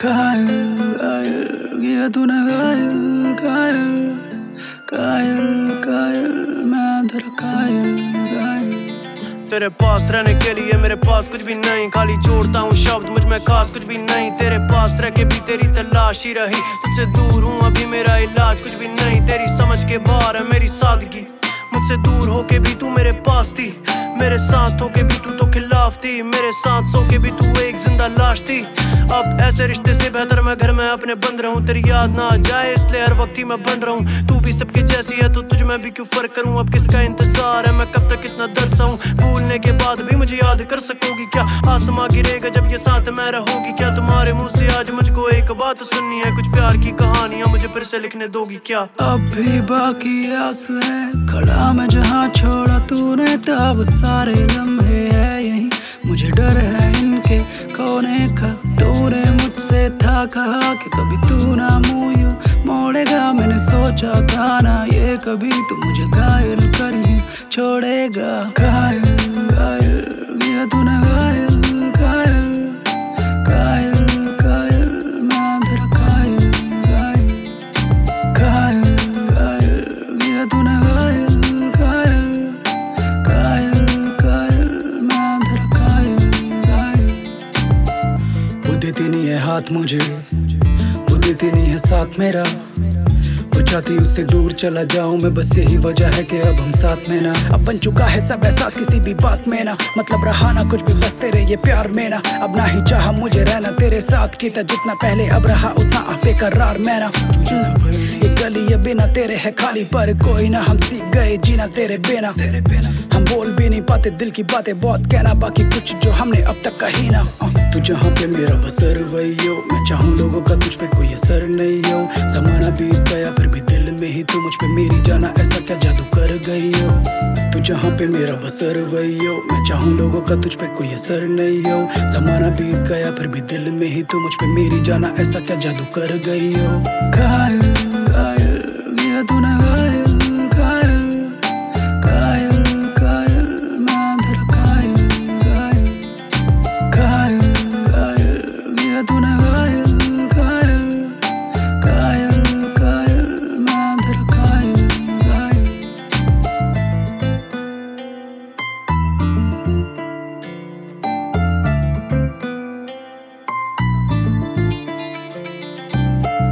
घायल घायल किया तूने घायल घायल घायल घायल मैं अंदर घायल घायल। तेरे पास रहने के लिए मेरे पास कुछ भी नहीं, खाली जोड़ता हूँ शब्द मुझ में खास कुछ भी नहीं। तेरे पास रह के भी तेरी तलाश ही रही, तुझसे दूर हूँ अभी मेरा इलाज कुछ भी नहीं। तेरी समझ के बाहर है मेरी सादगी, मुझसे दूर होके भी तू मेरे पास थी, मेरे साथ होके भी तू तो खिलाफ थी, मेरे साथ सो के भी तू एक जिंदा लाश थी। अब ऐसे रिश्ते से बेहतर मैं घर में अपने बंद रहूं, तेरी याद ना आ जाए इसलिए हर वक्त ही मैं बन रहूं। तू भी सबकी जैसी है तो तुझ में भी क्यों फर्क करूं, अब किसका इंतजार है, मैं कब तक इतना दर्द सहूं। भूलने के बाद भी मुझे याद कर सकोगी क्या, आसमां गिरेगा जब ये साथ में रहोगी क्या। तुम्हारे मुंह से आज मुझको एक बात सुननी है, कुछ प्यार की कहानियां मुझे फिर से लिखने दोगी क्या। अब भी बाकी आस है, खड़ा मैं जहाँ छोड़ा तूने तब सारे लम्हे है यहीं। मुझे डर है इनके खोने का, तूने मुझसे था कहा कि कभी तू ना मुँह यूं मोड़ेगा। मैंने सोचा था ना ये कभी तू मुझे घायल कर यूं छोड़ेगा। घायल घायल किया तूने घायल घायल घायल घायल मैं अंदर घायल घायल घायल घायल किया तूने घायल घायल घायल घायल मैं अंदर घायल घायल। वो देती नहीं है हाथ मुझे, वो देती नहीं है साथ मेरा, वो चाहती उससे दूर चला जाऊं मैं, बस यही वजह है कि अब हम साथ में ना। अब बन चुका है सब एहसास किसी भी बात में ना, मतलब रहा ना कुछ भी बस तेरे ये प्यार में ना। अब ना ही चाहा मुझे रहना तेरे साथ की था जितना पहले, अब रहा उतना बेकरार मैं ना। ये गली ये बिना तेरे है खाली, पर कोई ना हम सीख गए जीना तेरे बिना। हम बोल भी नहीं पाते दिल की बातें, बहुत कहना बाकी कुछ जो हमने अब तक कही ना। तू जहाँ पे मेरा बसर वही हो, मैं चाहूँ लोगों का तुझ पे कोई असर नहीं हो। जमाना बीत गया फिर भी दिल में ही तू मुझ पे मेरी जाना, ऐसा क्या जादू कर गई हो। तू जहाँ पे मेरा बसर वही हो, मैं चाहूँ लोगों का तुझ पे कोई असर नहीं हो। जमाना बीत गया फिर भी दिल में ही तू मुझ पे मेरी जाना, ऐसा क्या जादू कर गई हो। घायल